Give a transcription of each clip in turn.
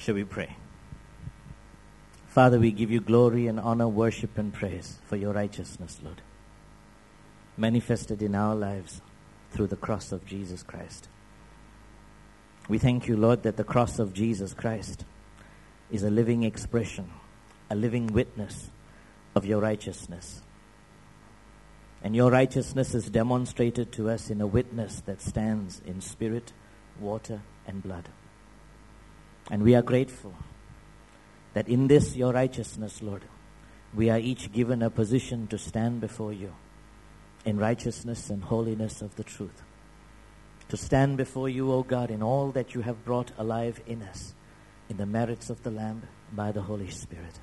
Shall we pray? Father, we give you glory and honor, worship and praise for your righteousness, Lord, manifested in our lives through the cross of Jesus Christ. We thank you, Lord, that the cross of Jesus Christ is a living expression, a living witness of your righteousness. And your righteousness is demonstrated to us in a witness that stands in spirit, water, and blood. And we are grateful that in this, your righteousness, Lord, we are each given a position to stand before you in righteousness and holiness of the truth. To stand before you, O God, in all that you have brought alive in us, in the merits of the Lamb by the Holy Spirit.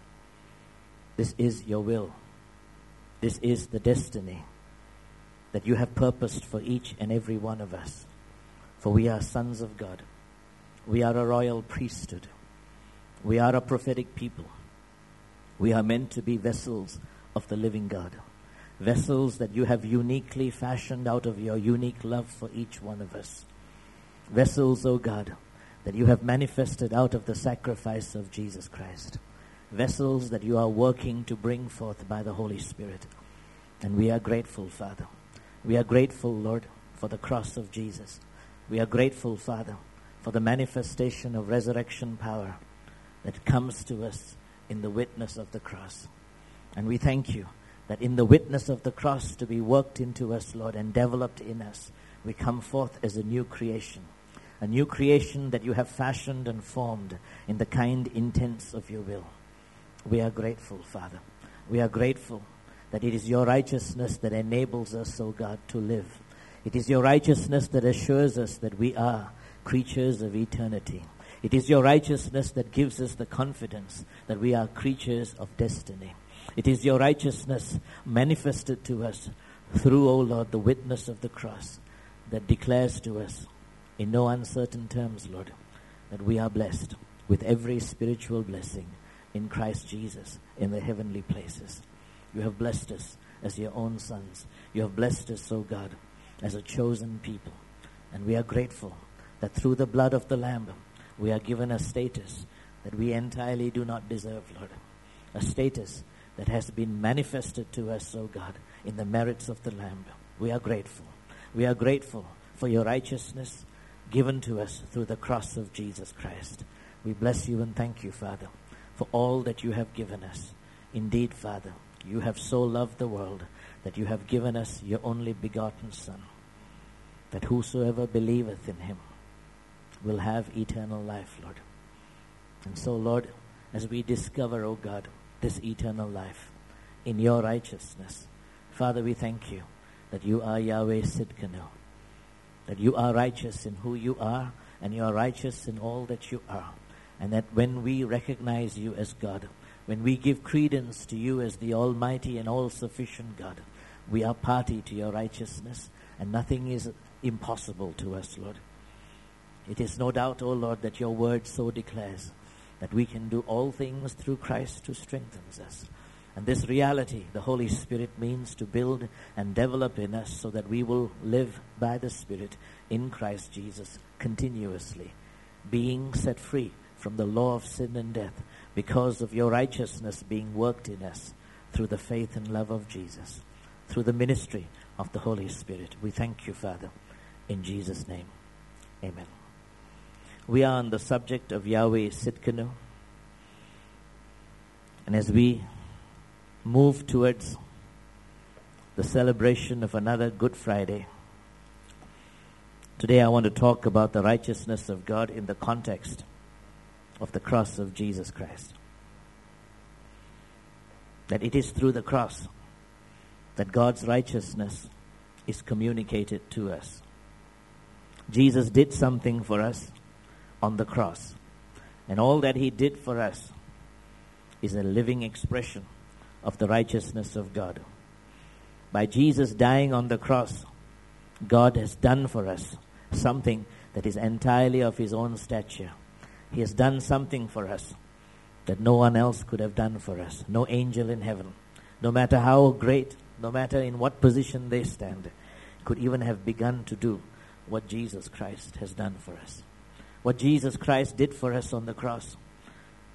This is your will. This is the destiny that you have purposed for each and every one of us. For we are sons of God. We are a royal priesthood. We are a prophetic people. We are meant to be vessels of the living God. Vessels that you have uniquely fashioned out of your unique love for each one of us. Vessels, O God, that you have manifested out of the sacrifice of Jesus Christ. Vessels that you are working to bring forth by the Holy Spirit. And we are grateful, Father. We are grateful, Lord, for the cross of Jesus. We are grateful, Father, for the manifestation of resurrection power that comes to us in the witness of the cross. And we thank you that in the witness of the cross to be worked into us, Lord, and developed in us, we come forth as a new creation that you have fashioned and formed in the kind intents of your will. We are grateful, Father. We are grateful that it is your righteousness that enables us, O God, to live. It is your righteousness that assures us that we are creatures of eternity. It is your righteousness that gives us the confidence that we are creatures of destiny. It is your righteousness manifested to us through, O Lord, the witness of the cross that declares to us in no uncertain terms, Lord, that we are blessed with every spiritual blessing in Christ Jesus in the heavenly places. You have blessed us as your own sons. You have blessed us, O God, as a chosen people. And we are grateful that through the blood of the Lamb, we are given a status that we entirely do not deserve, Lord. A status that has been manifested to us, O God, in the merits of the Lamb. We are grateful. We are grateful for your righteousness given to us through the cross of Jesus Christ. We bless you and thank you, Father, for all that you have given us. Indeed, Father, you have so loved the world that you have given us your only begotten Son, that whosoever believeth in him will have eternal life, Lord. And so, Lord, as we discover, O God, this eternal life in your righteousness, Father, we thank you that you are Yahweh Sidkenu, that you are righteous in who you are, and you are righteous in all that you are. And that when we recognize you as God, when we give credence to you as the almighty and all-sufficient God, we are party to your righteousness, and nothing is impossible to us, Lord. It is no doubt, O Lord, that your word so declares that we can do all things through Christ who strengthens us. And this reality, the Holy Spirit means to build and develop in us so that we will live by the Spirit in Christ Jesus continuously, being set free from the law of sin and death because of your righteousness being worked in us through the faith and love of Jesus, through the ministry of the Holy Spirit. We thank you, Father, in Jesus' name. Amen. We are on the subject of Yahweh Sidkenu. And as we move towards the celebration of another Good Friday, today I want to talk about the righteousness of God in the context of the cross of Jesus Christ. That it is through the cross that God's righteousness is communicated to us. Jesus did something for us on the cross. And all that he did for us is a living expression of the righteousness of God. By Jesus dying on the cross, God has done for us something that is entirely of his own stature. He has done something for us that no one else could have done for us. No angel in heaven, no matter how great, no matter in what position they stand, could even have begun to do what Jesus Christ has done for us. What Jesus Christ did for us on the cross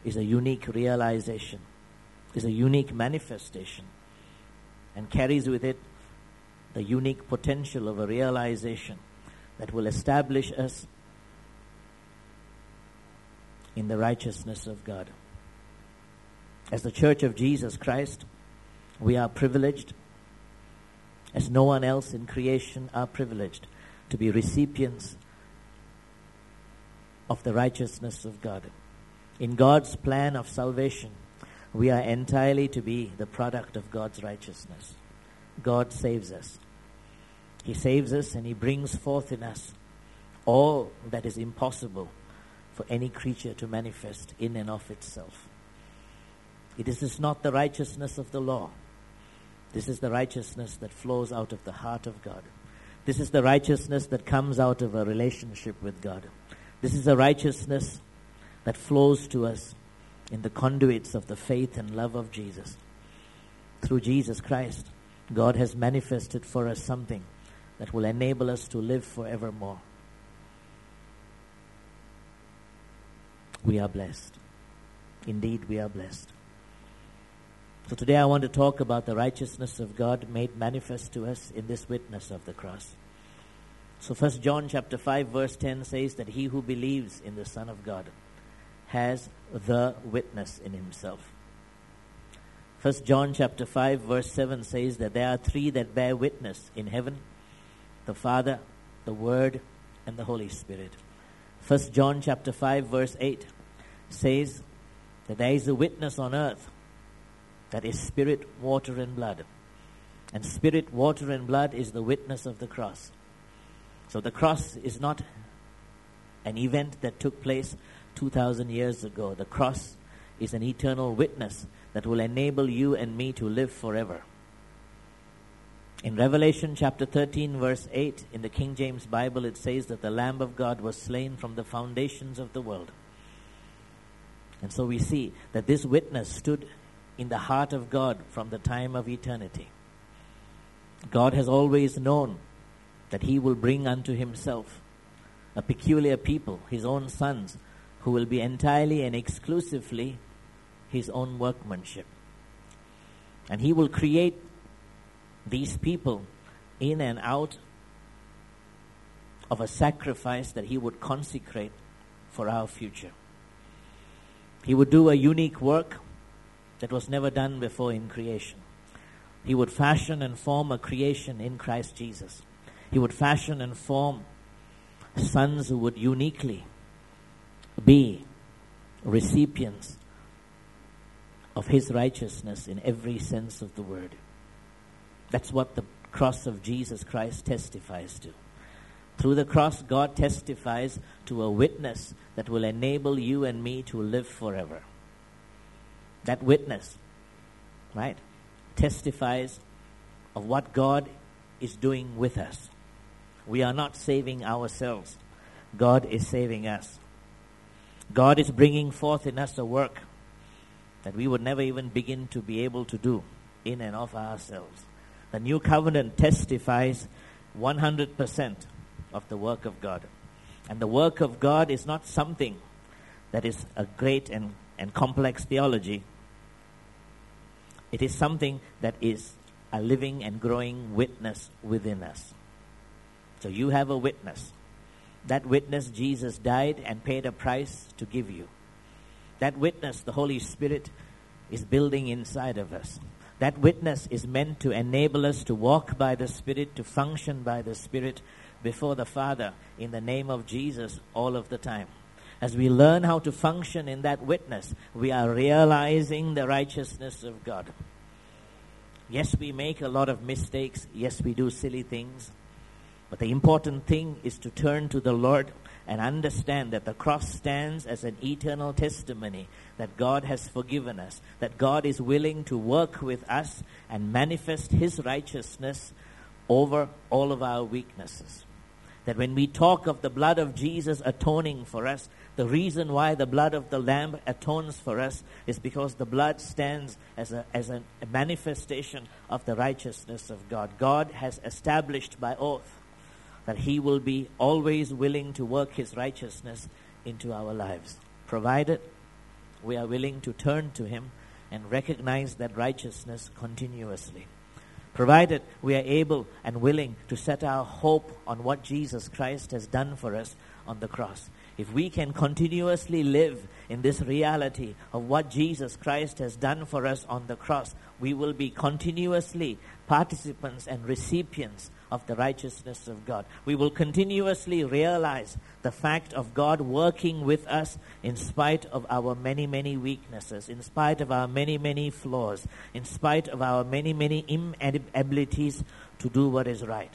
is a unique realization, is a unique manifestation, and carries with it the unique potential of a realization that will establish us in the righteousness of God. As the Church of Jesus Christ, we are privileged, as no one else in creation are privileged, to be recipients of the righteousness of God. In God's plan of salvation, we are entirely to be the product of God's righteousness. God saves us. He saves us and He brings forth in us all that is impossible for any creature to manifest in and of itself. This is not the righteousness of the law. This is the righteousness that flows out of the heart of God. This is the righteousness that comes out of a relationship with God. This is the righteousness that flows to us in the conduits of the faith and love of Jesus. Through Jesus Christ, God has manifested for us something that will enable us to live forevermore. We are blessed. Indeed, we are blessed. So today I want to talk about the righteousness of God made manifest to us in this witness of the cross. So 1 John chapter 5 verse 10 says that he who believes in the Son of God has the witness in himself. 1 John chapter 5 verse 7 says that there are three that bear witness in heaven: the Father, the Word, and the Holy Spirit. 1 John chapter 5 verse 8 says that there is a witness on earth that is spirit, water, and blood. And spirit, water, and blood is the witness of the cross. So the cross is not an event that took place 2,000 years ago. The cross is an eternal witness that will enable you and me to live forever. In Revelation chapter 13 verse 8 in the King James Bible, it says that the Lamb of God was slain from the foundations of the world. And so we see that this witness stood in the heart of God from the time of eternity. God has always known that He will bring unto Himself a peculiar people, His own sons, who will be entirely and exclusively His own workmanship. And He will create these people in and out of a sacrifice that He would consecrate for our future. He would do a unique work that was never done before in creation. He would fashion and form a creation in Christ Jesus. He would fashion and form sons who would uniquely be recipients of His righteousness in every sense of the word. That's what the cross of Jesus Christ testifies to. Through the cross, God testifies to a witness that will enable you and me to live forever. That witness, right, testifies of what God is doing with us. We are not saving ourselves. God is saving us. God is bringing forth in us a work that we would never even begin to be able to do in and of ourselves. The new covenant testifies 100% of the work of God. And the work of God is not something that is a great and complex theology. It is something that is a living and growing witness within us. So you have a witness. That witness, Jesus died and paid a price to give you. That witness, the Holy Spirit, is building inside of us. That witness is meant to enable us to walk by the Spirit, to function by the Spirit before the Father in the name of Jesus all of the time. As we learn how to function in that witness, we are realizing the righteousness of God. Yes, we make a lot of mistakes. Yes, we do silly things. But the important thing is to turn to the Lord and understand that the cross stands as an eternal testimony that God has forgiven us, that God is willing to work with us and manifest His righteousness over all of our weaknesses. That when we talk of the blood of Jesus atoning for us, the reason why the blood of the Lamb atones for us is because the blood stands as a manifestation of the righteousness of God. God has established by oath that He will be always willing to work His righteousness into our lives, provided we are willing to turn to Him and recognize that righteousness continuously. Provided we are able and willing to set our hope on what Jesus Christ has done for us on the cross. If we can continuously live in this reality of what Jesus Christ has done for us on the cross, we will be continuously participants and recipients of the righteousness of God. We will continuously realize the fact of God working with us in spite of our many, many weaknesses, in spite of our many, many flaws, in spite of our many, many inabilities to do what is right.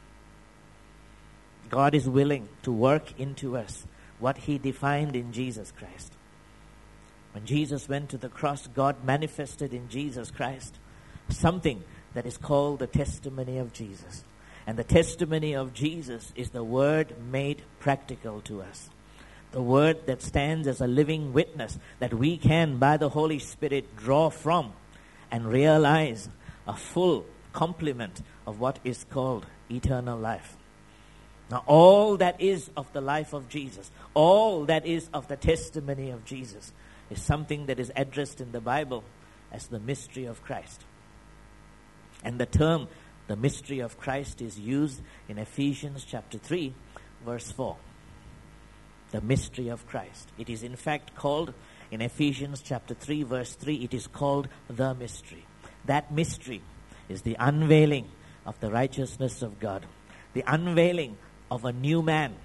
God is willing to work into us what He defined in Jesus Christ. When Jesus went to the cross, God manifested in Jesus Christ something that is called the testimony of Jesus. And the testimony of Jesus is the Word made practical to us. The Word that stands as a living witness that we can, by the Holy Spirit, draw from and realize a full complement of what is called eternal life. Now, all that is of the life of Jesus, all that is of the testimony of Jesus, is something that is addressed in the Bible as the mystery of Christ. And the term, the mystery of Christ, is used in Ephesians chapter 3, verse 4. The mystery of Christ. It is in fact called, in Ephesians chapter 3, verse 3, it is called the mystery. That mystery is the unveiling of the righteousness of God. The unveiling of a new man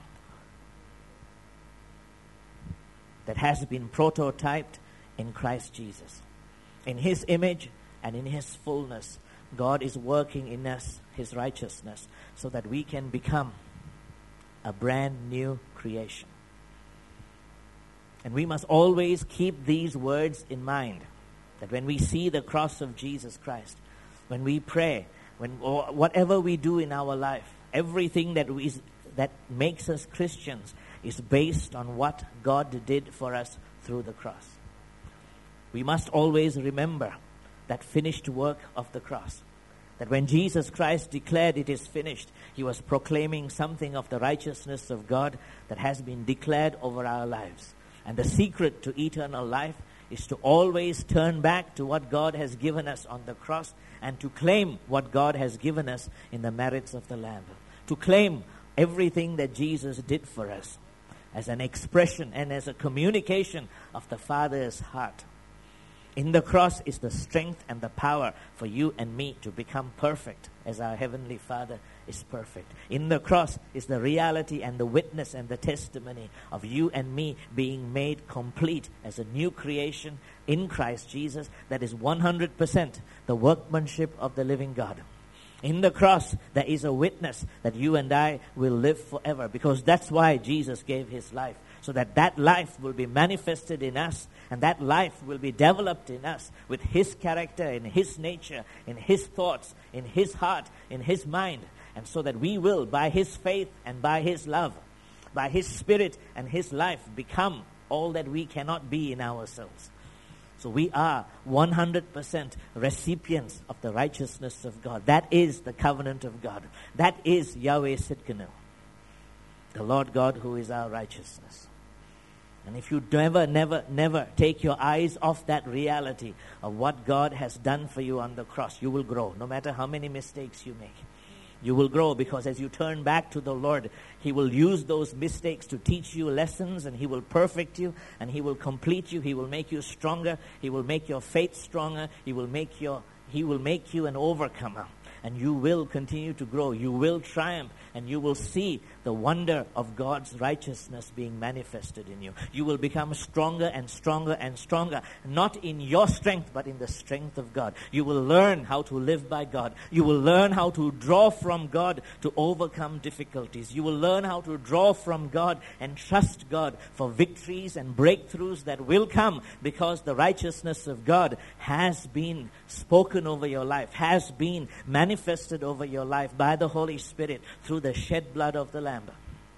that has been prototyped in Christ Jesus. In His image and in His fullness, God is working in us His righteousness so that we can become a brand new creation. And we must always keep these words in mind, that when we see the cross of Jesus Christ, when we pray, or whatever we do in our life, everything that makes us Christians is based on what God did for us through the cross. We must always remember that finished work of the cross. That when Jesus Christ declared it is finished, He was proclaiming something of the righteousness of God that has been declared over our lives. And the secret to eternal life is to always turn back to what God has given us on the cross and to claim what God has given us in the merits of the Lamb. To claim everything that Jesus did for us as an expression and as a communication of the Father's heart. In the cross is the strength and the power for you and me to become perfect as our Heavenly Father is perfect. In the cross is the reality and the witness and the testimony of you and me being made complete as a new creation in Christ Jesus that is 100% the workmanship of the living God. In the cross, there is a witness that you and I will live forever, because that's why Jesus gave His life, so that that life will be manifested in us, and that life will be developed in us with His character, in His nature, in His thoughts, in His heart, in His mind, and so that we will, by His faith and by His love, by His Spirit and His life, become all that we cannot be in ourselves. So we are 100% recipients of the righteousness of God. That is the covenant of God. That is Yahweh Sidkenu, the Lord God who is our righteousness. And if you never take your eyes off that reality of what God has done for you on the cross, you will grow, no matter how many mistakes you make. You will grow, because as you turn back to the Lord, He will use those mistakes to teach you lessons, and He will perfect you, and He will complete you. He will make you stronger. He will make your faith stronger. He will make you an overcomer. And you will continue to grow. You will triumph, and you will see the wonder of God's righteousness being manifested in you. You will become stronger and stronger and stronger, not in your strength, but in the strength of God. You will learn how to live by God. You will learn how to draw from God to overcome difficulties. You will learn how to draw from God and trust God for victories and breakthroughs that will come, because the righteousness of God has been spoken over your life, has been manifested over your life by the Holy Spirit through the shed blood of the Lamb.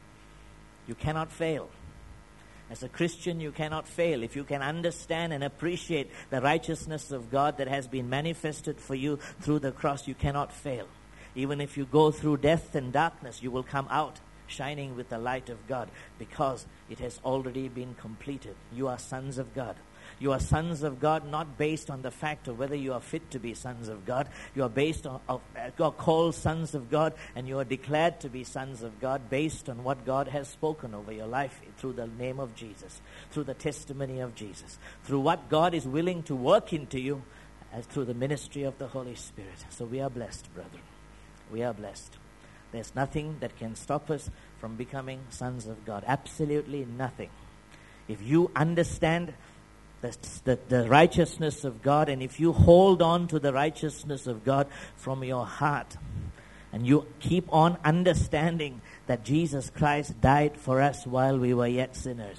You cannot fail. As a Christian, you cannot fail. If you can understand and appreciate the righteousness of God that has been manifested for you through the cross, you cannot fail. Even if you go through death and darkness, you will come out shining with the light of God, because it has already been completed. You are sons of God. You are sons of God not based on the fact of whether you are fit to be sons of God. You are you are called sons of God, and you are declared to be sons of God based on what God has spoken over your life through the name of Jesus, through the testimony of Jesus, through what God is willing to work into you as through the ministry of the Holy Spirit. So we are blessed, brethren. We are blessed. There's nothing that can stop us from becoming sons of God. Absolutely nothing. If you understand the righteousness of God, and if you hold on to the righteousness of God from your heart, and you keep on understanding that Jesus Christ died for us while we were yet sinners.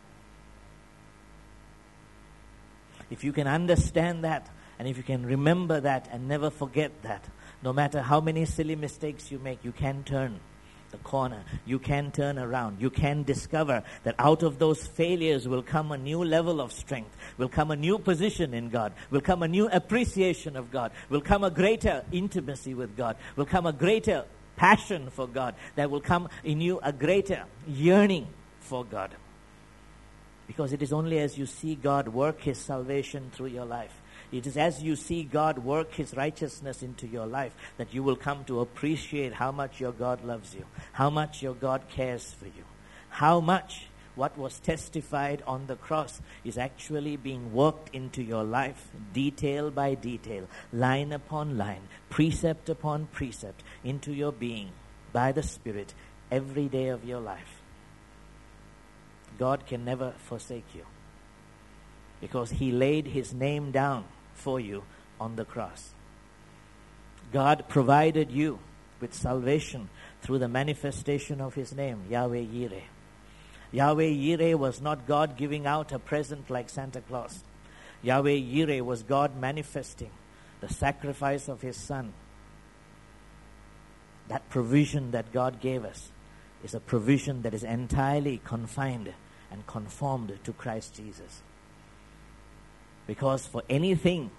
If you can understand that, and if you can remember that and never forget that, no matter how many silly mistakes you make, you can turn the corner. You can turn around. You can discover that out of those failures will come a new level of strength, will come a new position in God, will come a new appreciation of God, will come a greater intimacy with God, will come a greater passion for God, there will come in you a greater yearning for God. Because it is only as you see God work His salvation through your life, it is as you see God work His righteousness into your life that you will come to appreciate how much your God loves you, how much your God cares for you, how much what was testified on the cross is actually being worked into your life, detail by detail, line upon line, precept upon precept, into your being by the Spirit every day of your life. God can never forsake you because He laid His name down for you on the cross. God provided you with salvation through the manifestation of His name, Yahweh Yireh. Yahweh Yireh was not God giving out a present like Santa Claus. Yahweh Yireh was God manifesting the sacrifice of His Son. That provision that God gave us is a provision that is entirely confined and conformed to Christ Jesus. Because for anything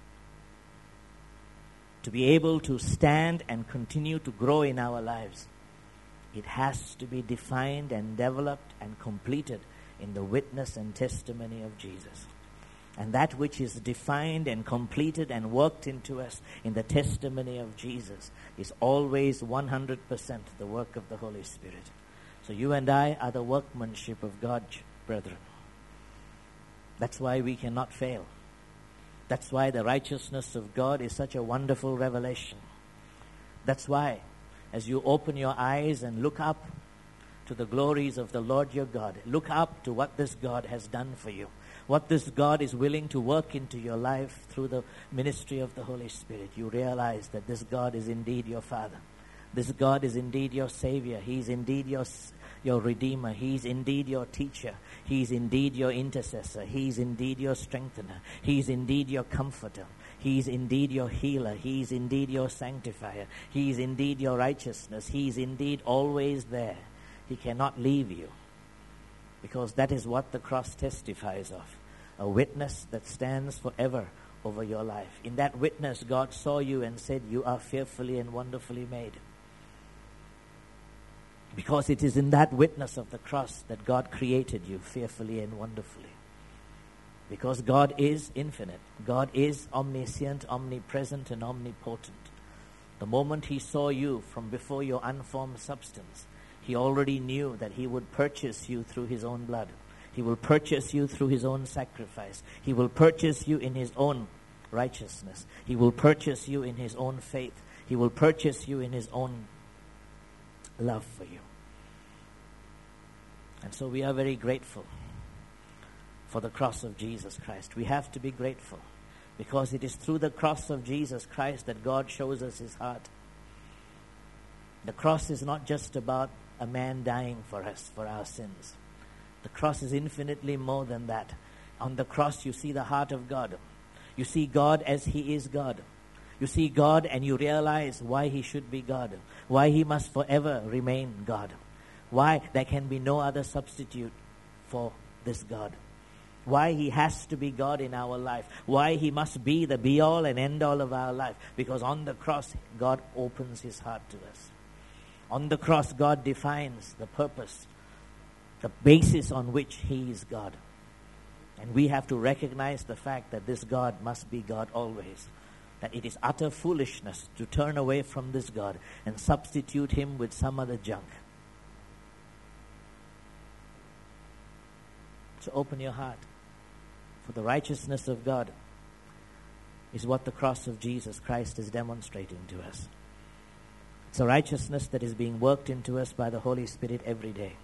to be able to stand and continue to grow in our lives, it has to be defined and developed and completed in the witness and testimony of Jesus. And that which is defined and completed and worked into us in the testimony of Jesus is always 100% the work of the Holy Spirit. So you and I are the workmanship of God, brethren. That's why we cannot fail. That's why the righteousness of God is such a wonderful revelation. That's why, as you open your eyes and look up to the glories of the Lord your God, look up to what this God has done for you, what this God is willing to work into your life through the ministry of the Holy Spirit, you realize that this God is indeed your Father. This God is indeed your Savior. He is indeed your Redeemer. He is indeed your teacher. He is indeed your intercessor. He is indeed your strengthener. He is indeed your comforter. He is indeed your healer. He is indeed your sanctifier. He is indeed your righteousness. He is indeed always there. He cannot leave you, because that is what the cross testifies of, a witness that stands forever over your life. In that witness, God saw you and said, you are fearfully and wonderfully made. Because it is in that witness of the cross that God created you fearfully and wonderfully. Because God is infinite. God is omniscient, omnipresent, and omnipotent. The moment He saw you from before your unformed substance, He already knew that He would purchase you through His own blood. He will purchase you through His own sacrifice. He will purchase you in His own righteousness. He will purchase you in His own faith. He will purchase you in His own love for you. And so we are very grateful for the cross of Jesus Christ. We have to be grateful because it is through the cross of Jesus Christ that God shows us His heart. The cross is not just about a man dying for us, for our sins. The cross is infinitely more than that. On the cross you see the heart of God. You see God as He is God. You see God and you realize why He should be God, why He must forever remain God, why there can be no other substitute for this God, why He has to be God in our life, why He must be the be-all and end-all of our life, because on the cross God opens His heart to us. On the cross God defines the purpose, the basis on which He is God. And we have to recognize the fact that this God must be God always. That it is utter foolishness to turn away from this God and substitute Him with some other junk. So open your heart. For the righteousness of God is what the cross of Jesus Christ is demonstrating to us. It's a righteousness that is being worked into us by the Holy Spirit every day.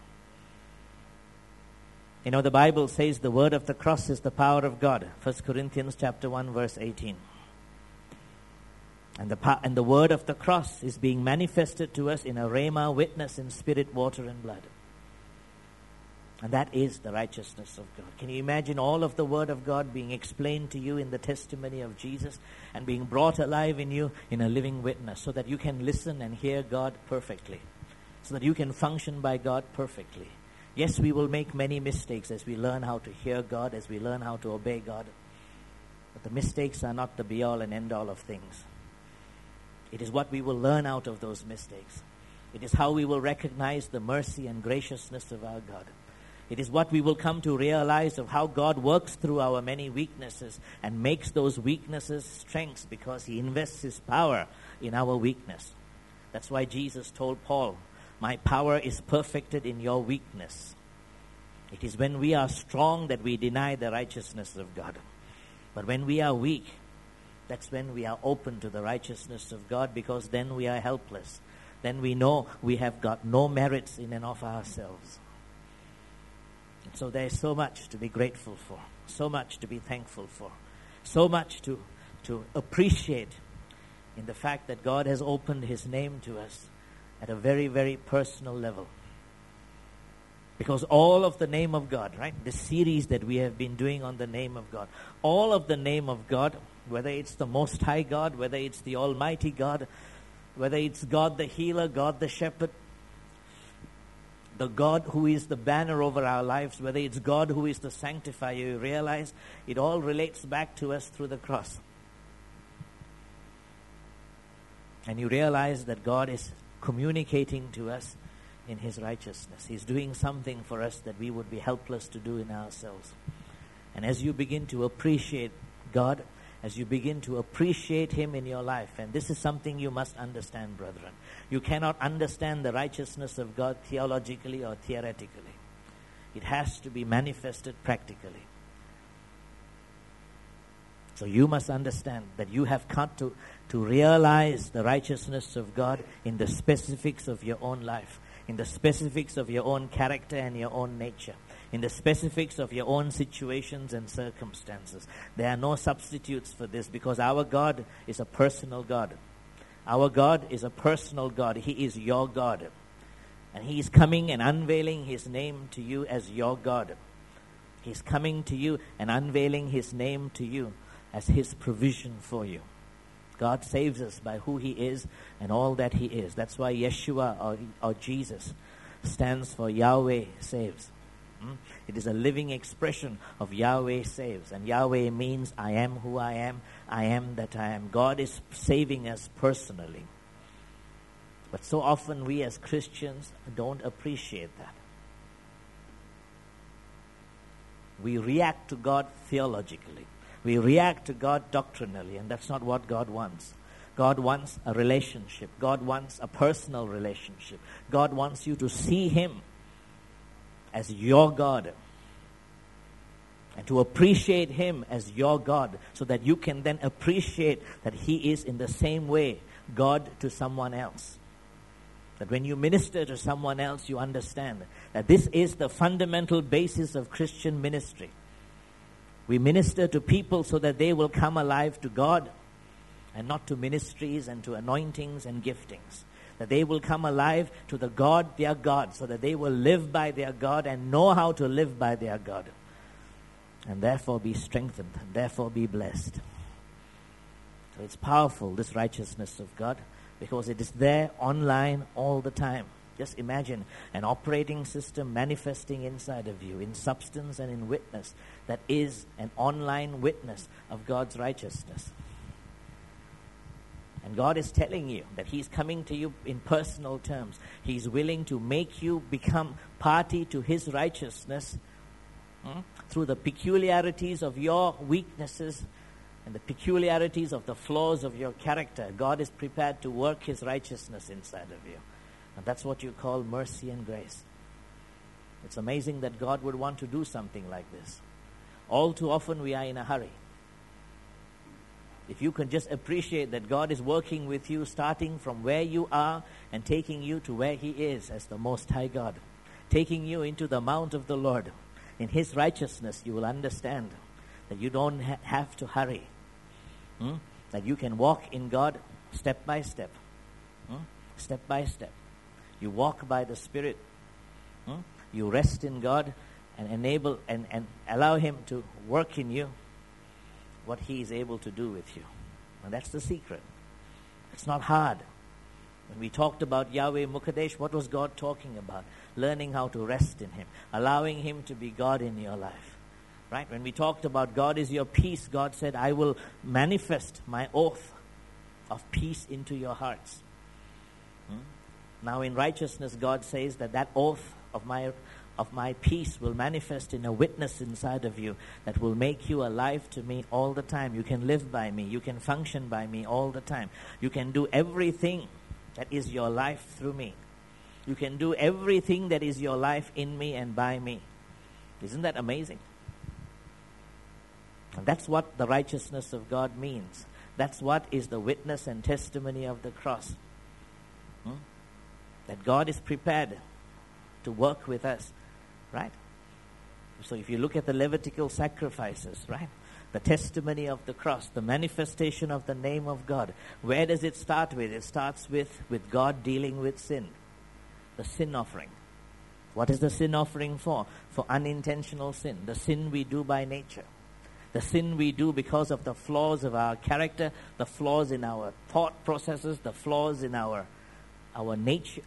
You know, the Bible says the word of the cross is the power of God. 1 Corinthians chapter 1 verse 18. And the word of the cross is being manifested to us in a rhema witness in spirit, water and blood. And that is the righteousness of God. Can you imagine all of the word of God being explained to you in the testimony of Jesus and being brought alive in you in a living witness so that you can listen and hear God perfectly, so that you can function by God perfectly. Yes, we will make many mistakes as we learn how to hear God, as we learn how to obey God. But the mistakes are not the be-all and end-all of things. It is what we will learn out of those mistakes. It is how we will recognize the mercy and graciousness of our God. It is what we will come to realize of how God works through our many weaknesses and makes those weaknesses strengths because He invests His power in our weakness. That's why Jesus told Paul, "My power is perfected in your weakness." It is when we are strong that we deny the righteousness of God. But when we are weak, that's when we are open to the righteousness of God, because then we are helpless. Then we know we have got no merits in and of ourselves. And so there is so much to be grateful for, so much to be thankful for, so much to appreciate in the fact that God has opened His name to us at a very, very personal level. Because all of the name of God, right? The series that we have been doing on the name of God, all of the name of God, whether it's the Most High God, whether it's the Almighty God, whether it's God the Healer, God the Shepherd, the God who is the banner over our lives, whether it's God who is the sanctifier, you realize it all relates back to us through the cross. And you realize that God is communicating to us in His righteousness. He's doing something for us that we would be helpless to do in ourselves. And as you begin to appreciate God, as you begin to appreciate Him in your life, and this is something you must understand, brethren. You cannot understand the righteousness of God theologically or theoretically. It has to be manifested practically. So you must understand that you have come to realize the righteousness of God in the specifics of your own life, in the specifics of your own character and your own nature, in the specifics of your own situations and circumstances. There are no substitutes for this, because our God is a personal God. Our God is a personal God. He is your God. And He is coming and unveiling His name to you as your God. He's coming to you and unveiling His name to you as His provision for you. God saves us by who He is and all that He is. That's why Yeshua or Jesus stands for Yahweh saves. It is a living expression of Yahweh saves. And Yahweh means I am who I am that I am. God is saving us personally. But so often we as Christians don't appreciate that. We react to God theologically. We react to God doctrinally, and that's not what God wants. God wants a relationship. God wants a personal relationship. God wants you to see Him as your God and to appreciate Him as your God, so that you can then appreciate that He is in the same way God to someone else. That when you minister to someone else, you understand that this is the fundamental basis of Christian ministry. We minister to people so that they will come alive to God and not to ministries and to anointings and giftings. That they will come alive to the God, their God, so that they will live by their God and know how to live by their God. And therefore be strengthened, and therefore be blessed. So it's powerful, this righteousness of God, because it is there online all the time. Just imagine an operating system manifesting inside of you in substance and in witness that is an online witness of God's righteousness. And God is telling you that He's coming to you in personal terms. He's willing to make you become party to His righteousness Through the peculiarities of your weaknesses and the peculiarities of the flaws of your character, God is prepared to work His righteousness inside of you. And that's what you call mercy and grace. It's amazing that God would want to do something like this. All too often we are in a hurry. If you can just appreciate that God is working with you, starting from where you are and taking you to where He is as the Most High God, taking you into the mount of the Lord, in His righteousness, you will understand that you don't have to hurry. That you can walk in God step by step. Step by step. You walk by the Spirit. You rest in God and enable and allow Him to work in you what He is able to do with you. And that's the secret. It's not hard. When we talked about Yahweh Mukadesh, what was God talking about? Learning how to rest in Him. Allowing Him to be God in your life. Right? When we talked about God is your peace, God said, I will manifest my oath of peace into your hearts. Now in righteousness, God says that oath of my peace will manifest in a witness inside of you that will make you alive to me all the time. You can live by me. You can function by me all the time. You can do everything that is your life through me. You can do everything that is your life in me and by me. Isn't that amazing? And that's what the righteousness of God means. That's what is the witness and testimony of the cross. That God is prepared to work with us, right? So if you look at the Levitical sacrifices, right? The testimony of the cross, the manifestation of the name of God. Where does it start with? It starts with God dealing with sin. The sin offering. What is the sin offering for? For unintentional sin. The sin we do by nature. The sin we do because of the flaws of our character, the flaws in our thought processes, the flaws in our nature.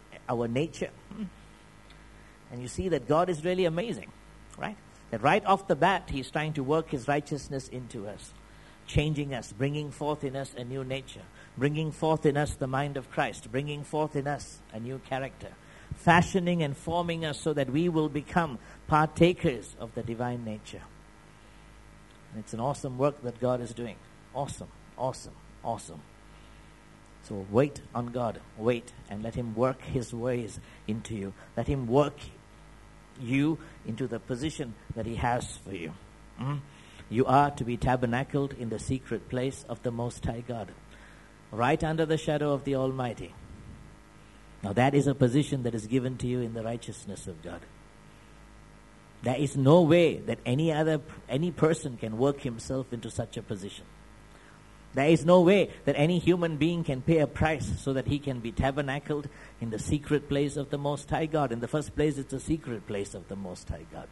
And you see that God is really amazing, right? That right off the bat, He's trying to work His righteousness into us, changing us, bringing forth in us a new nature, bringing forth in us the mind of Christ, bringing forth in us a new character, fashioning and forming us so that we will become partakers of the divine nature. And it's an awesome work that God is doing. Awesome, awesome, awesome. So wait on God. Wait and let Him work His ways into you. Let Him work you into the position that He has for you. You are to be tabernacled in the secret place of the Most High God, right under the shadow of the Almighty. Now that is a position that is given to you in the righteousness of God. There is no way that any person can work himself into such a position. There is no way that any human being can pay a price so that he can be tabernacled in the secret place of the Most High God. In the first place, it's a secret place of the Most High God.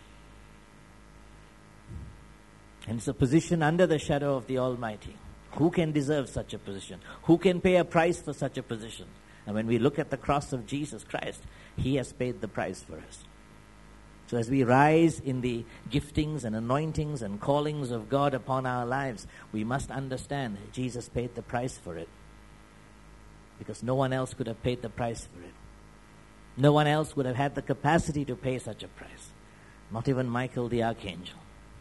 And it's a position under the shadow of the Almighty. Who can deserve such a position? Who can pay a price for such a position? And when we look at the cross of Jesus Christ, He has paid the price for us. So as we rise in the giftings and anointings and callings of God upon our lives, we must understand Jesus paid the price for it. Because no one else could have paid the price for it. No one else would have had the capacity to pay such a price. Not even Michael the archangel.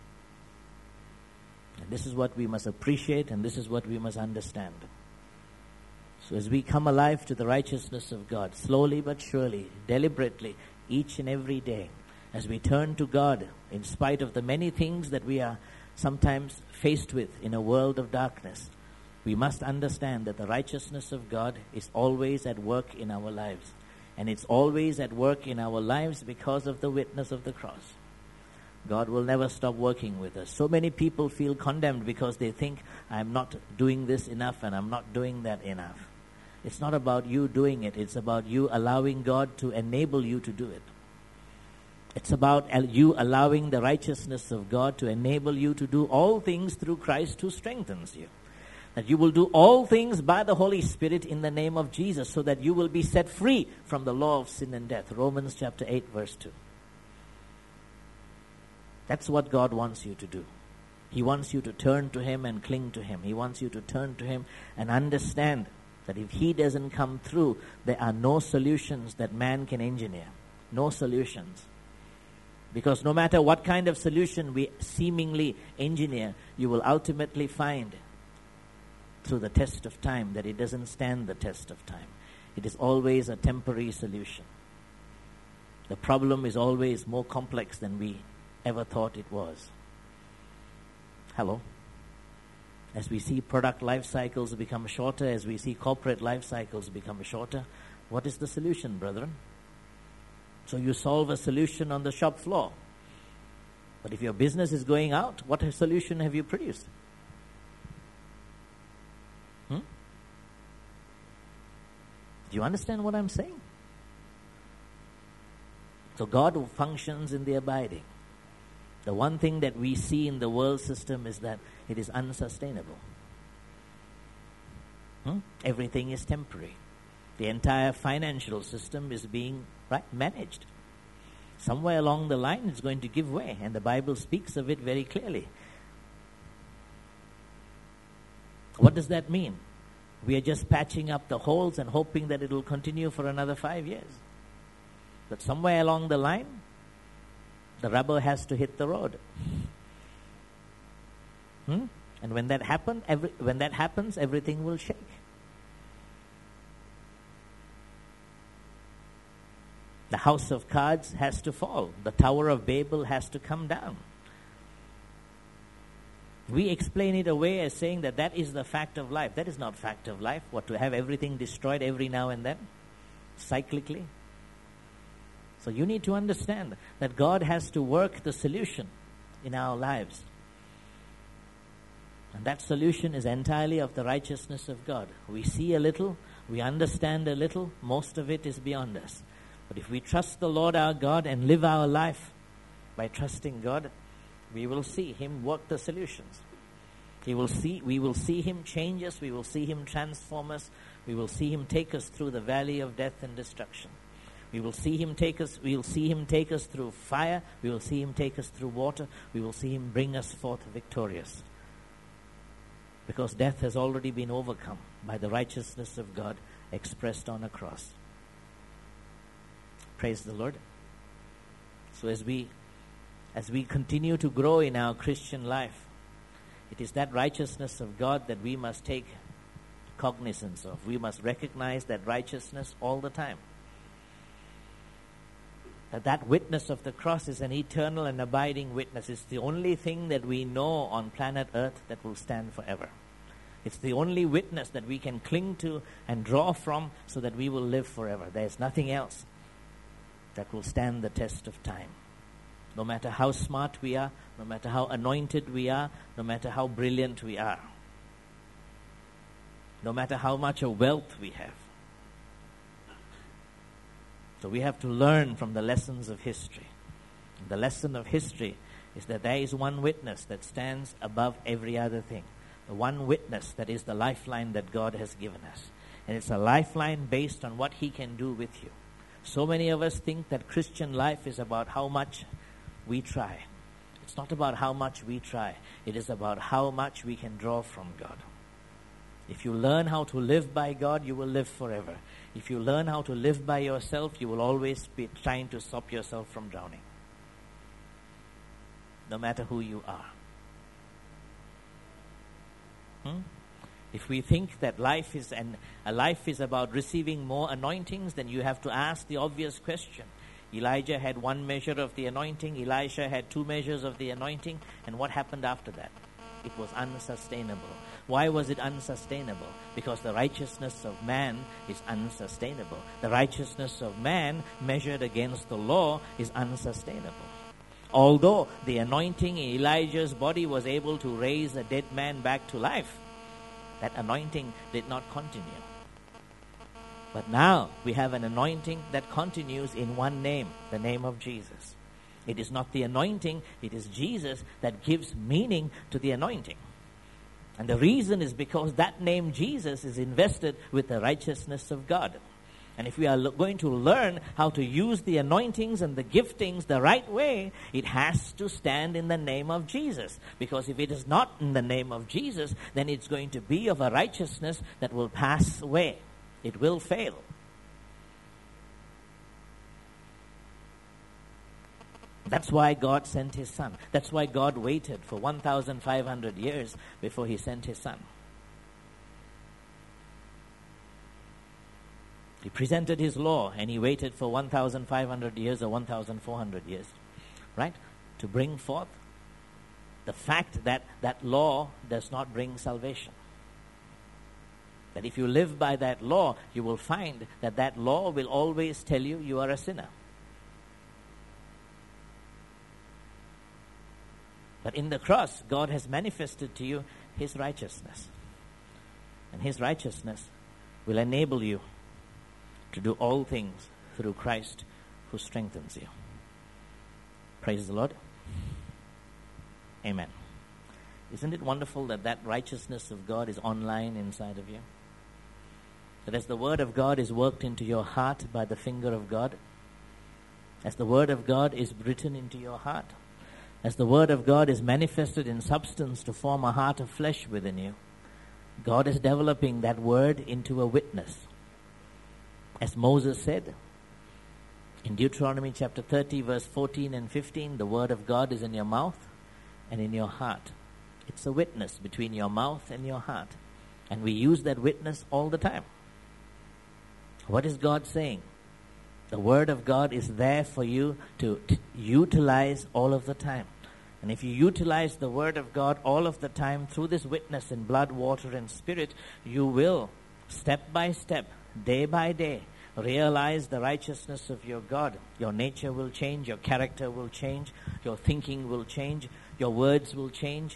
And this is what we must appreciate, and this is what we must understand. So as we come alive to the righteousness of God, slowly but surely, deliberately, each and every day, as we turn to God, in spite of the many things that we are sometimes faced with in a world of darkness, we must understand that the righteousness of God is always at work in our lives. And it's always at work in our lives because of the witness of the cross. God will never stop working with us. So many people feel condemned because they think, I'm not doing this enough and I'm not doing that enough. It's not about you doing it. It's about you allowing God to enable you to do it. It's about you allowing the righteousness of God to enable you to do all things through Christ who strengthens you. That you will do all things by the Holy Spirit in the name of Jesus, so that you will be set free from the law of sin and death. Romans chapter 8 verse 2. That's what God wants you to do. He wants you to turn to Him and cling to Him. He wants you to turn to Him and understand that if He doesn't come through, there are no solutions that man can engineer. No solutions. Because no matter what kind of solution we seemingly engineer, you will ultimately find through the test of time that it doesn't stand the test of time. It is always a temporary solution. The problem is always more complex than we ever thought it was. Hello? As we see product life cycles become shorter, as we see corporate life cycles become shorter, what is the solution, brethren? So you solve a solution on the shop floor. But if your business is going out, what solution have you produced? Do you understand what I'm saying? So God functions in the abiding. The one thing that we see in the world system is that it is unsustainable. Everything is temporary. The entire financial system is being managed. Somewhere along the line it's going to give way, and the Bible speaks of it very clearly. What does that mean? We are just patching up the holes and hoping that it will continue for another 5 years. But somewhere along the line, the rubber has to hit the road. And when that happens, everything will shake. The house of cards has to fall. The Tower of Babel has to come down. We explain it away as saying that is the fact of life. That is not fact of life. What, to have everything destroyed every now and then? Cyclically? So you need to understand that God has to work the solution in our lives. And that solution is entirely of the righteousness of God. We see a little, we understand a little, most of it is beyond us. But if we trust the Lord our God and live our life by trusting God, we will see Him work the solutions. We will see Him change us. We will see Him transform us. We will see Him take us through the valley of death and destruction. We will see Him take us through fire. We will see Him take us through water. We will see Him bring us forth victorious. Because death has already been overcome by the righteousness of God expressed on a cross. Praise the Lord. So as we continue to grow in our Christian life, it is that righteousness of God that we must take cognizance of. We must recognize that righteousness all the time. That witness of the cross is an eternal and abiding witness. It's the only thing that we know on planet Earth that will stand forever. It's the only witness that we can cling to and draw from so that we will live forever. There's nothing else that will stand the test of time. No matter how smart we are, no matter how anointed we are, no matter how brilliant we are, no matter how much of wealth we have. So we have to learn from the lessons of history. The lesson of history is that there is one witness that stands above every other thing. The one witness that is the lifeline that God has given us. And it's a lifeline based on what He can do with you. So many of us think that Christian life is about how much we try. It's not about how much we try. It is about how much we can draw from God. If you learn how to live by God, you will live forever. If you learn how to live by yourself, you will always be trying to stop yourself from drowning. No matter who you are. If we think that life is about receiving more anointings, then you have to ask the obvious question. Elijah had 1 measure of the anointing. Elisha had 2 measures of the anointing. And what happened after that? It was unsustainable. Why was it unsustainable? Because the righteousness of man is unsustainable. The righteousness of man measured against the law is unsustainable. Although the anointing in Elijah's body was able to raise a dead man back to life, that anointing did not continue. But now we have an anointing that continues in one name, the name of Jesus. It is not the anointing, it is Jesus that gives meaning to the anointing. And the reason is because that name Jesus is invested with the righteousness of God. And if we are going to learn how to use the anointings and the giftings the right way, it has to stand in the name of Jesus. Because if it is not in the name of Jesus, then it's going to be of a righteousness that will pass away. It will fail. That's why God sent His Son. That's why God waited for 1,500 years before He sent His Son. He presented His law and He waited for 1,500 years or 1,400 years, right? To bring forth the fact that that law does not bring salvation. That if you live by that law, you will find that that law will always tell you you are a sinner. But in the cross, God has manifested to you His righteousness. And His righteousness will enable you to do all things through Christ who strengthens you. Praise the Lord. Amen. Isn't it wonderful that that righteousness of God is online inside of you? That as the Word of God is worked into your heart by the finger of God, as the Word of God is written into your heart, as the Word of God is manifested in substance to form a heart of flesh within you, God is developing that Word into a witness. As Moses said in Deuteronomy chapter 30, verse 14 and 15, the Word of God is in your mouth and in your heart. It's a witness between your mouth and your heart. And we use that witness all the time. What is God saying? The Word of God is there for you to utilize all of the time. And if you utilize the Word of God all of the time through this witness in blood, water, and spirit, you will, step by step, day by day, realize the righteousness of your God. Your nature will change, your character will change, your thinking will change, your words will change,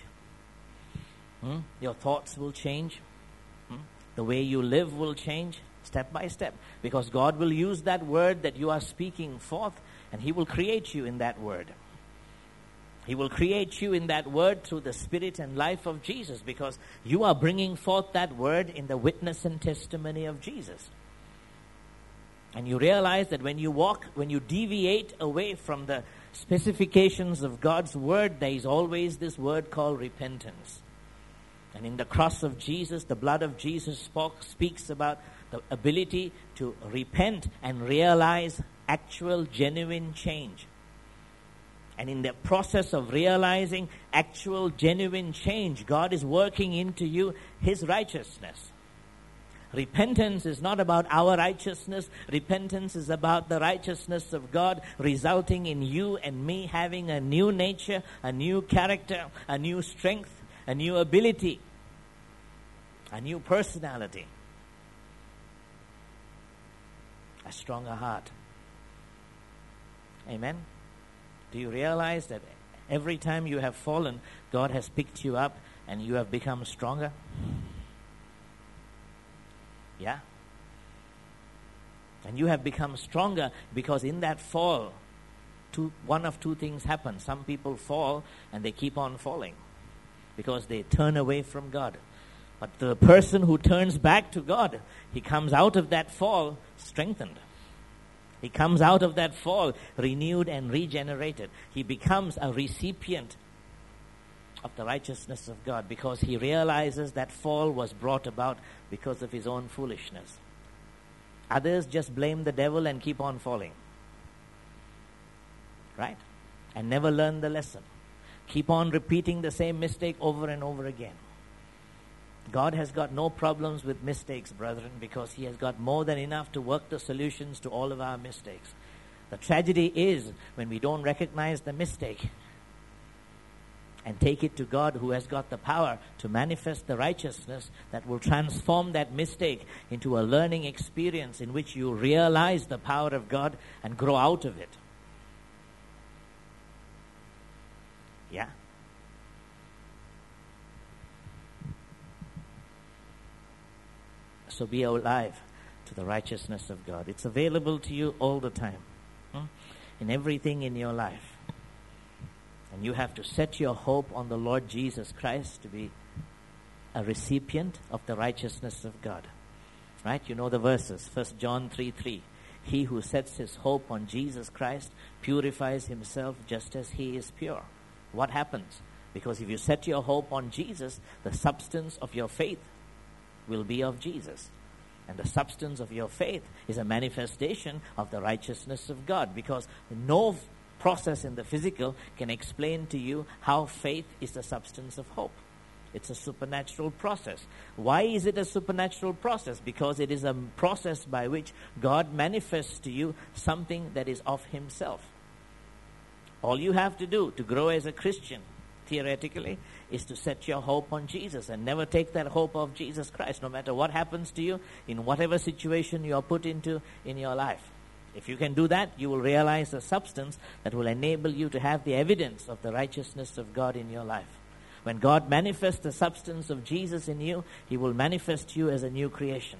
your thoughts will change, the way you live will change. Step by step, because God will use that word that you are speaking forth, and He will create you in that word. He will create you in that word through the spirit and life of Jesus, because you are bringing forth that word in the witness and testimony of Jesus. And you realize that when you deviate away from the specifications of God's word, there is always this word called repentance. And in the cross of Jesus, the blood of Jesus speaks about the ability to repent and realize actual, genuine change. And in the process of realizing actual, genuine change, God is working into you His righteousness. Repentance is not about our righteousness. Repentance is about the righteousness of God, resulting in you and me having a new nature, a new character, a new strength, a new ability, a new personality, a stronger heart. Amen? Do you realize that every time you have fallen, God has picked you up and you have become stronger? Yeah? And you have become stronger because in that fall, one of two things happen. Some people fall and they keep on falling because they turn away from God. But the person who turns back to God, he comes out of that fall strengthened. He comes out of that fall renewed and regenerated. He becomes a recipient of the righteousness of God because he realizes that fall was brought about because of his own foolishness. Others just blame the devil and keep on falling. Right? And never learn the lesson. Keep on repeating the same mistake over and over again. God has got no problems with mistakes, brethren, because He has got more than enough to work the solutions to all of our mistakes. The tragedy is when we don't recognize the mistake and take it to God, who has got the power to manifest the righteousness that will transform that mistake into a learning experience in which you realize the power of God and grow out of it. Yeah? So be alive to the righteousness of God. It's available to you all the time, in everything in your life. And you have to set your hope on the Lord Jesus Christ to be a recipient of the righteousness of God. Right? You know the verses. 1 John 3:3. He who sets his hope on Jesus Christ purifies himself just as He is pure. What happens? Because if you set your hope on Jesus, the substance of your faith will be of Jesus. And the substance of your faith is a manifestation of the righteousness of God, because no process in the physical can explain to you how faith is the substance of hope. It's a supernatural process. Why is it a supernatural process? Because it is a process by which God manifests to you something that is of Himself. All you have to do to grow as a Christian, theoretically, is to set your hope on Jesus and never take that hope of Jesus Christ, no matter what happens to you, in whatever situation you are put into in your life. If you can do that, you will realize a substance that will enable you to have the evidence of the righteousness of God in your life. When God manifests the substance of Jesus in you, He will manifest you as a new creation.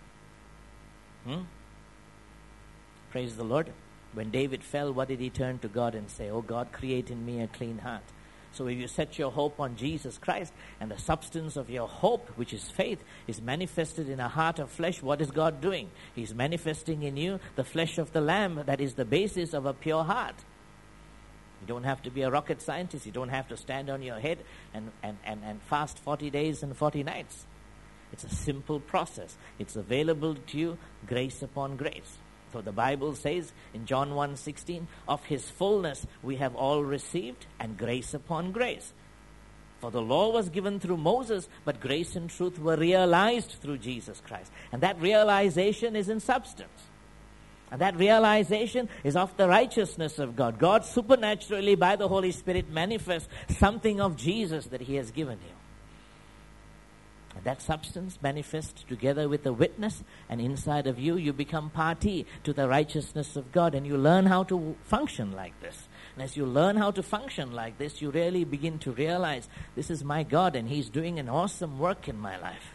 Praise the Lord. When David fell, what did he turn to God and say? Oh God, create in me a clean heart. So if you set your hope on Jesus Christ, and the substance of your hope, which is faith, is manifested in a heart of flesh, what is God doing? He's manifesting in you the flesh of the Lamb that is the basis of a pure heart. You don't have to be a rocket scientist. You don't have to stand on your head and fast 40 days and 40 nights. It's a simple process. It's available to you, grace upon grace. So the Bible says in John 1:16, of His fullness we have all received, and grace upon grace. For the law was given through Moses, but grace and truth were realized through Jesus Christ. And that realization is in substance. And that realization is of the righteousness of God. God supernaturally, by the Holy Spirit, manifests something of Jesus that He has given you. And that substance manifests together with the witness, and inside of you, you become party to the righteousness of God, and you learn how to function like this. And as you learn how to function like this, you really begin to realize, this is my God, and He's doing an awesome work in my life.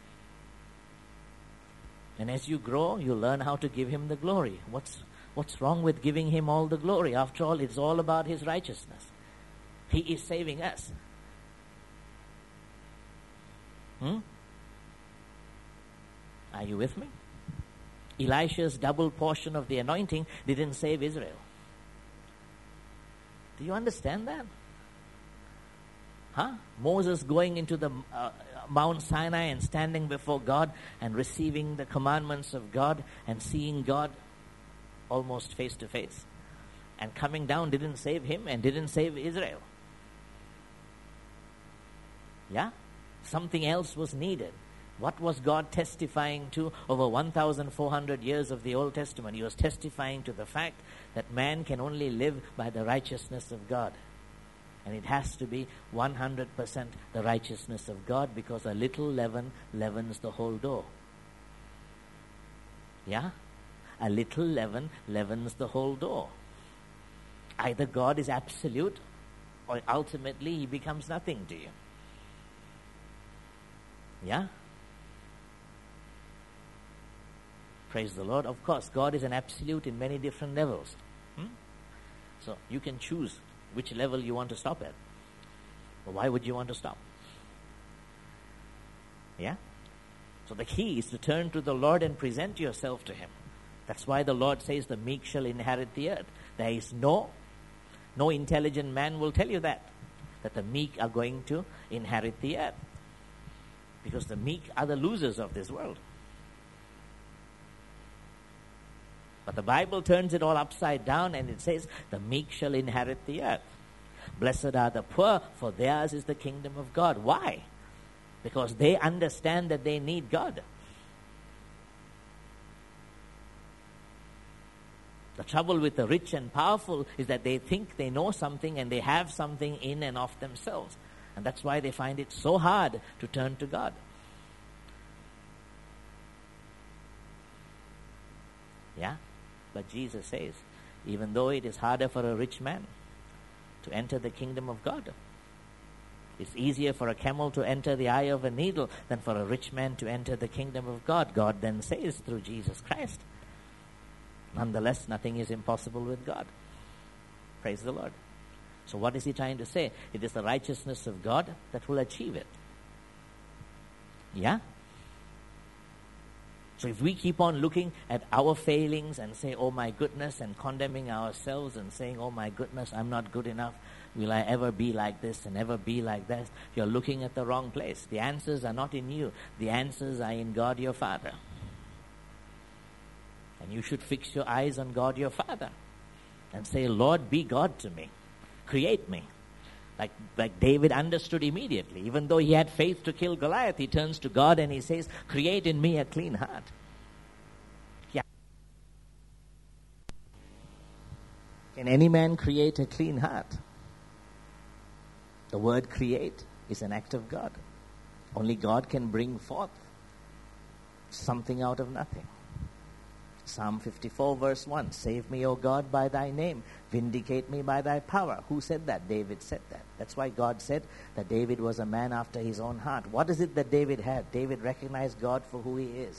And as you grow, you learn how to give Him the glory. What's wrong with giving Him all the glory? After all, it's all about His righteousness. He is saving us. Are you with me? Elisha's double portion of the anointing didn't save Israel. Do you understand that? Moses going into the Mount Sinai and standing before God and receiving the commandments of God and seeing God almost face to face. And coming down didn't save him and didn't save Israel. Yeah? Something else was needed. What was God testifying to over 1,400 years of the Old Testament? He was testifying to the fact that man can only live by the righteousness of God. And it has to be 100% the righteousness of God, because a little leaven leavens the whole dough. Yeah? A little leaven leavens the whole dough. Either God is absolute, or ultimately He becomes nothing to you. Yeah? Praise the Lord. Of course, God is an absolute in many different levels. So you can choose which level you want to stop at. But why would you want to stop? Yeah? So the key is to turn to the Lord and present yourself to Him. That's why the Lord says the meek shall inherit the earth. There is no intelligent man will tell you that the meek are going to inherit the earth. Because the meek are the losers of this world. But the Bible turns it all upside down, and it says, the meek shall inherit the earth. Blessed are the poor, for theirs is the kingdom of God. Why? Because they understand that they need God. The trouble with the rich and powerful is that they think they know something and they have something in and of themselves. And that's why they find it so hard to turn to God. Yeah? But Jesus says, even though it is harder for a rich man to enter the kingdom of God, it's easier for a camel to enter the eye of a needle than for a rich man to enter the kingdom of God. God then says through Jesus Christ, nonetheless, nothing is impossible with God. Praise the Lord. So what is He trying to say? It is the righteousness of God that will achieve it. Yeah? So if we keep on looking at our failings and say, oh my goodness, and condemning ourselves and saying, oh my goodness, I'm not good enough, will I ever be like this and ever be like that? You're looking at the wrong place. The answers are not in you. The answers are in God your Father. And you should fix your eyes on God your Father. and say, Lord, be God to me. Create me. Like David understood immediately. Even though he had faith to kill Goliath, he turns to God and he says, create in me a clean heart. Yeah. Can any man create a clean heart? The word create is an act of God. Only God can bring forth something out of nothing. Psalm 54 verse 1, save me, O God, by thy name. Vindicate me by thy power. Who said that? David said that. That's why God said that David was a man after his own heart. What is it that David had? David recognized God for who he is.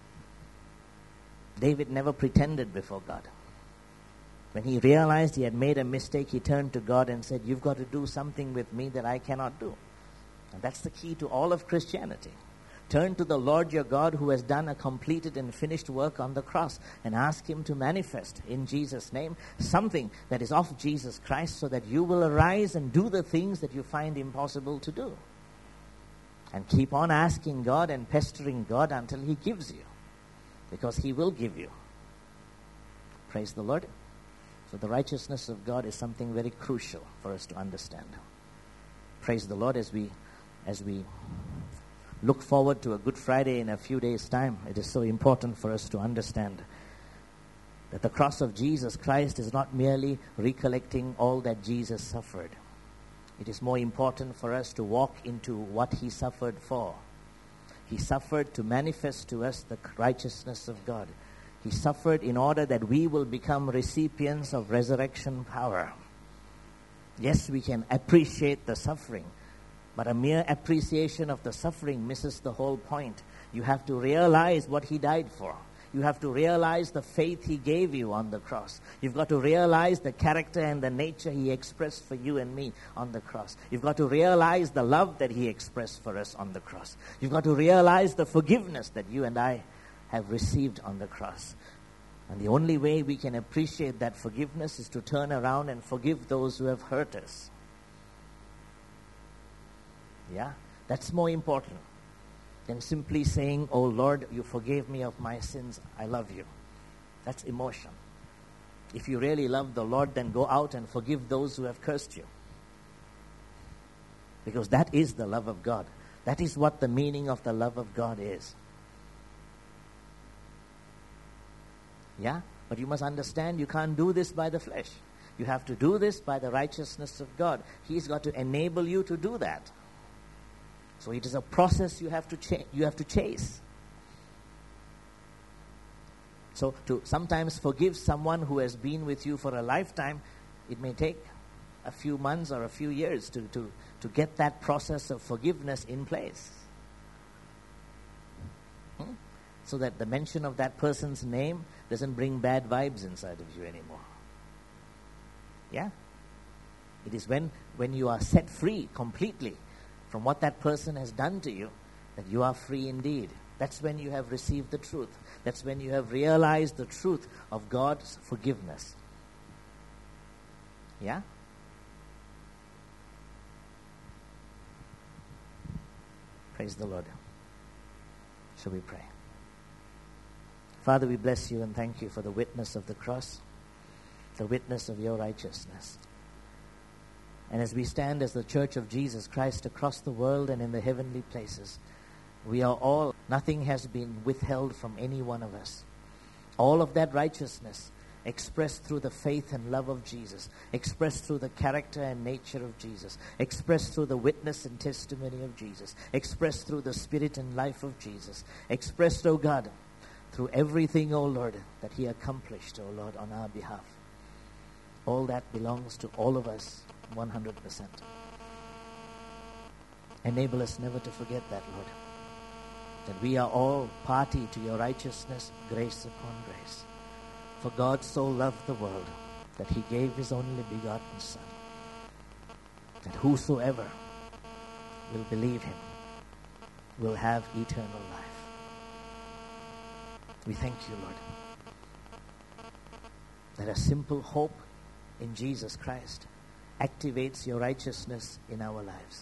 David never pretended before God. When he realized he had made a mistake, he turned to God and said, you've got to do something with me that I cannot do. And that's the key to all of Christianity. Turn to the Lord your God who has done a completed and finished work on the cross and ask him to manifest in Jesus' name something that is of Jesus Christ so that you will arise and do the things that you find impossible to do. And keep on asking God and pestering God until he gives you, because he will give you. Praise the Lord. So the righteousness of God is something very crucial for us to understand. Praise the Lord. As we look forward to a Good Friday in a few days' time, it is so important for us to understand that the cross of Jesus Christ is not merely recollecting all that Jesus suffered. It is more important for us to walk into what he suffered for. He suffered to manifest to us the righteousness of God. He suffered in order that we will become recipients of resurrection power. Yes, we can appreciate the suffering, but a mere appreciation of the suffering misses the whole point. You have to realize what he died for. You have to realize the faith he gave you on the cross. You've got to realize the character and the nature he expressed for you and me on the cross. You've got to realize the love that he expressed for us on the cross. You've got to realize the forgiveness that you and I have received on the cross. And the only way we can appreciate that forgiveness is to turn around and forgive those who have hurt us. Yeah, that's more important than simply saying, oh Lord, you forgave me of my sins, I love you. That's emotion. If you really love the Lord, then go out and forgive those who have cursed you. Because that is the love of God. That is what the meaning of the love of God is. Yeah, but you must understand you can't do this by the flesh. You have to do this by the righteousness of God. He's got to enable you to do that. So it is a process you have to chase. So to sometimes forgive someone who has been with you for a lifetime, it may take a few months or a few years to get that process of forgiveness in place. So that the mention of that person's name doesn't bring bad vibes inside of you anymore. Yeah? It is when you are set free completely from what that person has done to you that you are free indeed. That's when you have received the truth. That's when you have realized the truth of God's forgiveness. Yeah? Praise the Lord. Shall we pray? Father, we bless you and thank you for the witness of the cross, the witness of your righteousness. And as we stand as the Church of Jesus Christ across the world and in the heavenly places, we are all, nothing has been withheld from any one of us. All of that righteousness expressed through the faith and love of Jesus, expressed through the character and nature of Jesus, expressed through the witness and testimony of Jesus, expressed through the spirit and life of Jesus, expressed, O God, through everything, O Lord, that he accomplished, O Lord, on our behalf. All that belongs to all of us 100%. Enable us never to forget that, Lord, that we are all party to your righteousness, grace upon grace. For God so loved the world that he gave his only begotten Son, that whosoever will believe him will have eternal life. We thank you, Lord, that a simple hope in Jesus Christ activates your righteousness in our lives.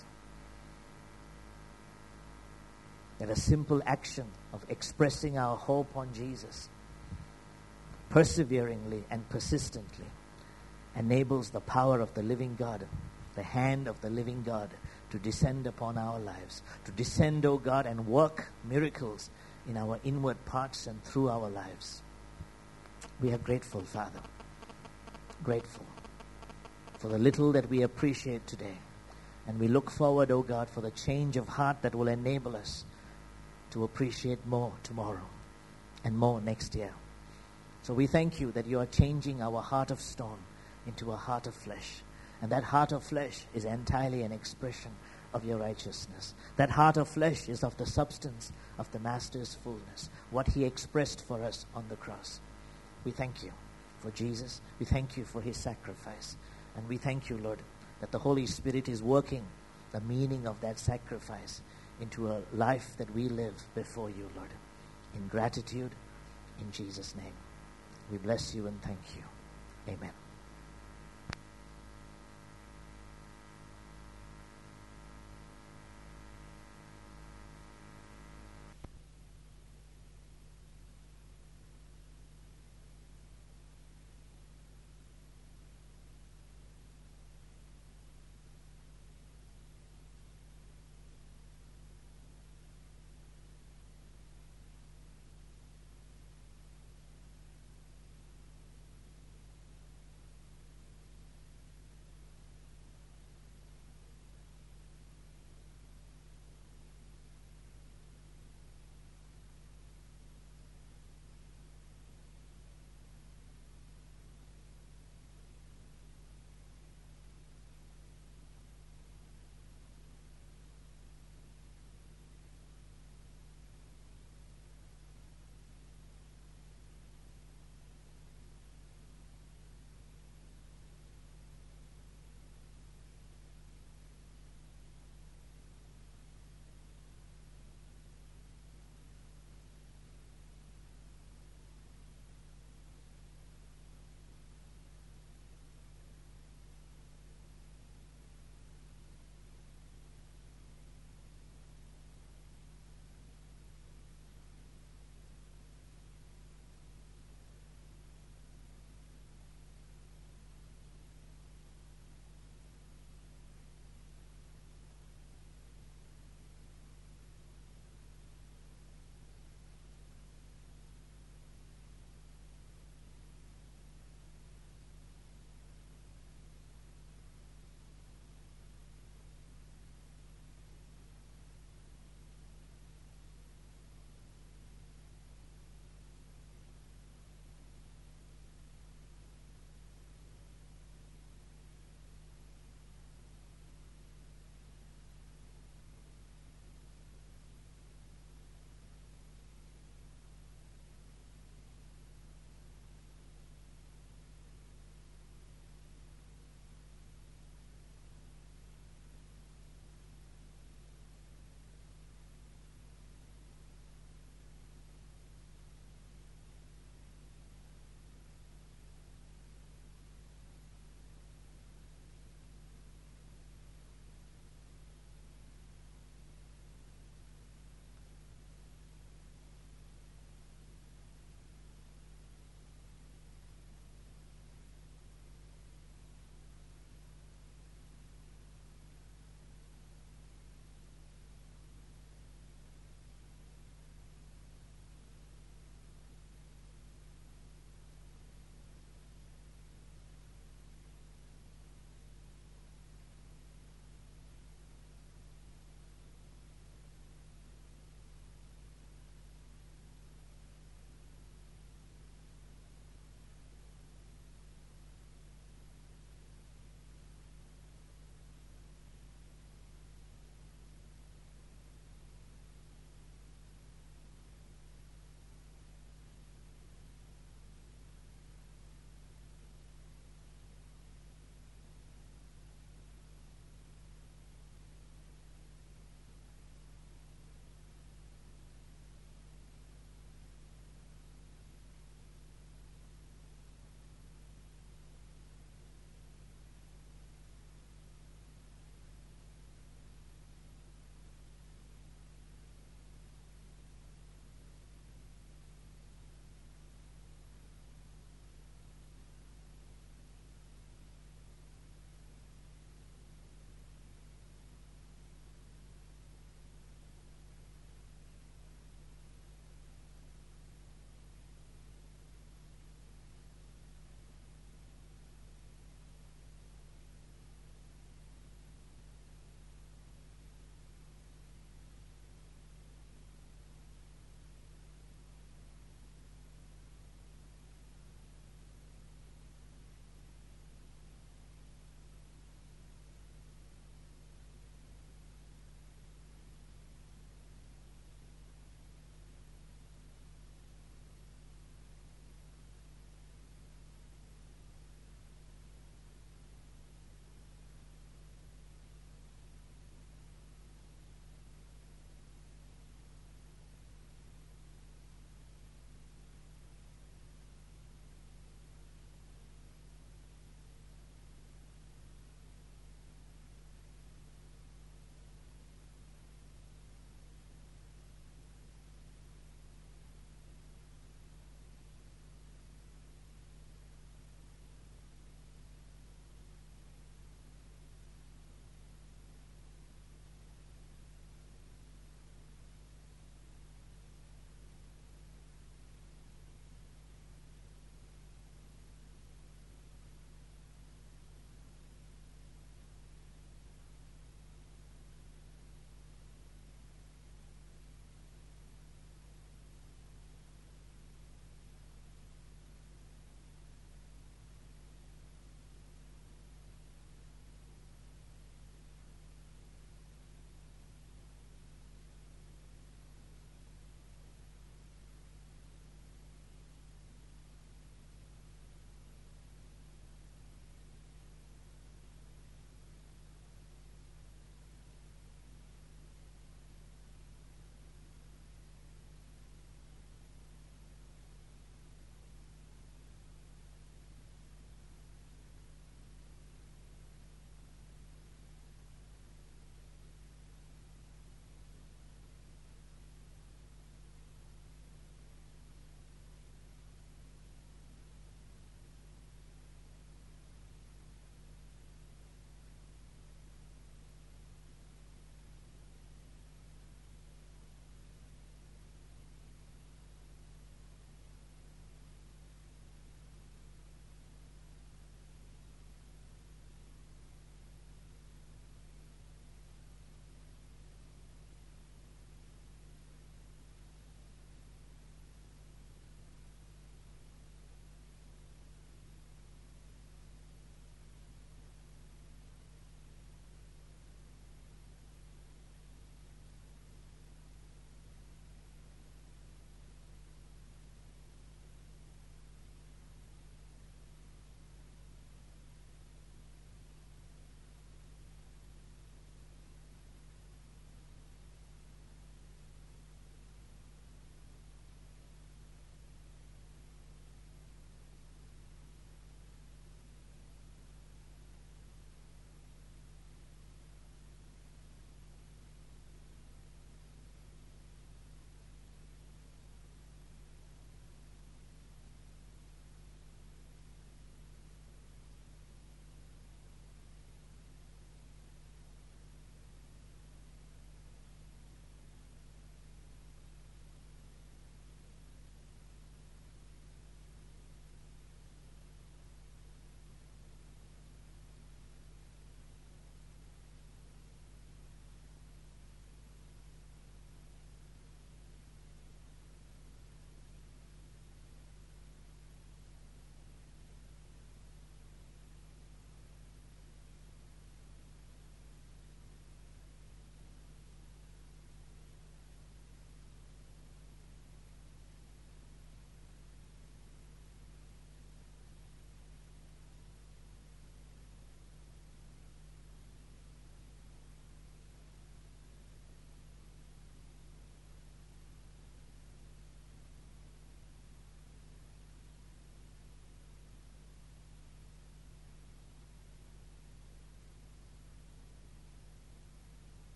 That a simple action of expressing our hope on Jesus perseveringly and persistently enables the power of the living God, the hand of the living God, to descend upon our lives, to descend, O God, and work miracles in our inward parts and through our lives. We are grateful, Father, grateful for the little that we appreciate today. And we look forward, O God, for the change of heart that will enable us to appreciate more tomorrow and more next year. So we thank you that you are changing our heart of stone into a heart of flesh. And that heart of flesh is entirely an expression of your righteousness. That heart of flesh is of the substance of the Master's fullness, what he expressed for us on the cross. We thank you for Jesus. We thank you for his sacrifice. And we thank you, Lord, that the Holy Spirit is working the meaning of that sacrifice into a life that we live before you, Lord, in gratitude, in Jesus' name. We bless you and thank you. Amen.